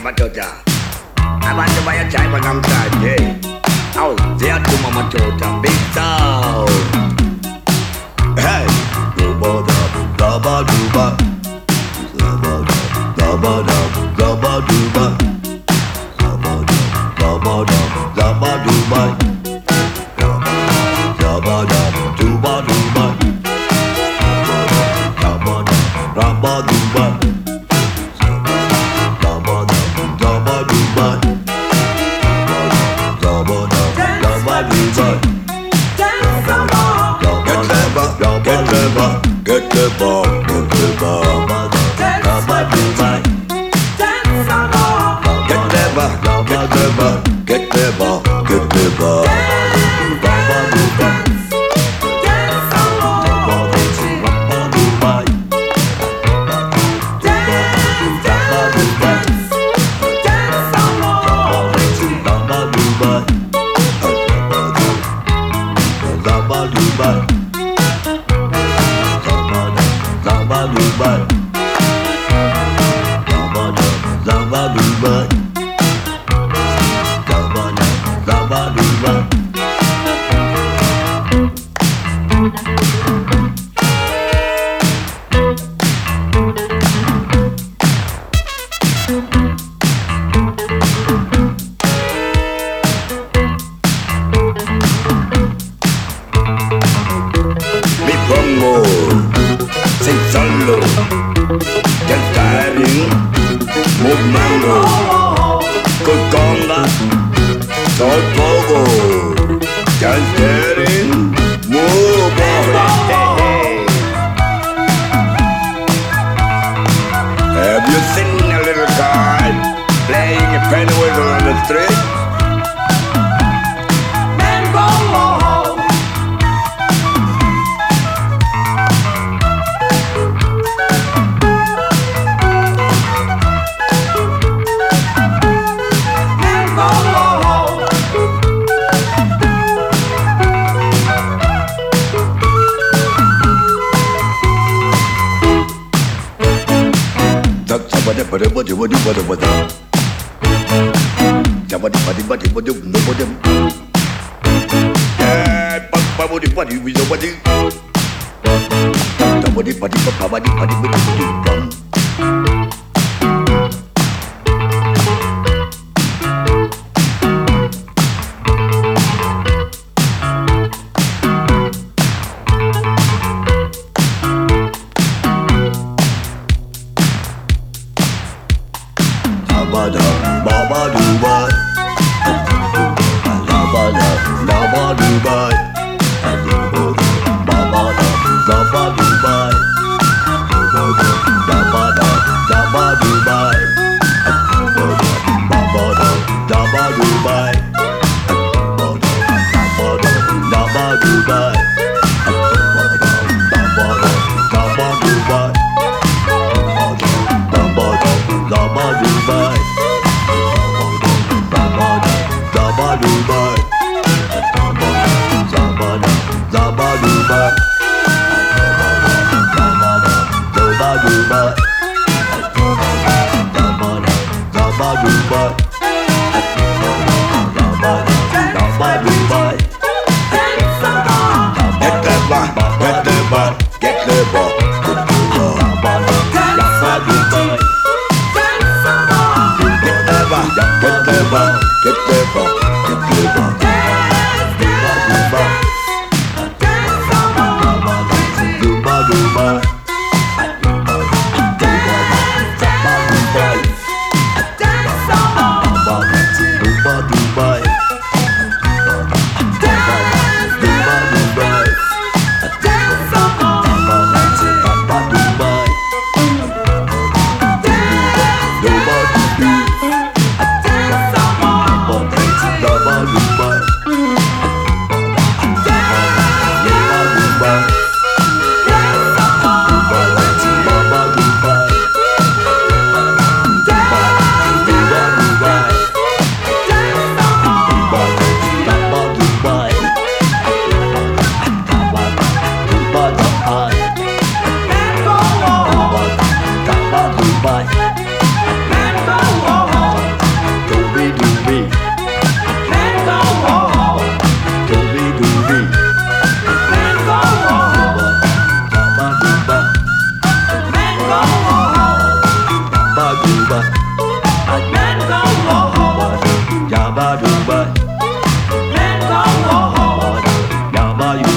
Tota. I want to buy a chai when I'm tired, yeah. Out there to Mama Tota, big town. Hey, duba duba duba, duba duba duba, duba duba duba, duba duba, rabba duba. Get the ball, get the ball, get the ball, get the ball, get the ball, get the ball.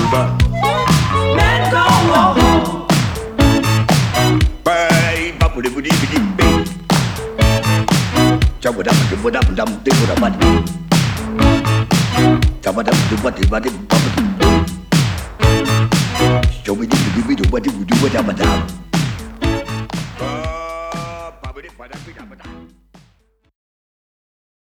Men go home. Bye, bubble, biddy, biddy, biddy. Jump it up, do what up, dumb, do what up, jump it up, do what it, bubble. Show me, do what you do, what up, down.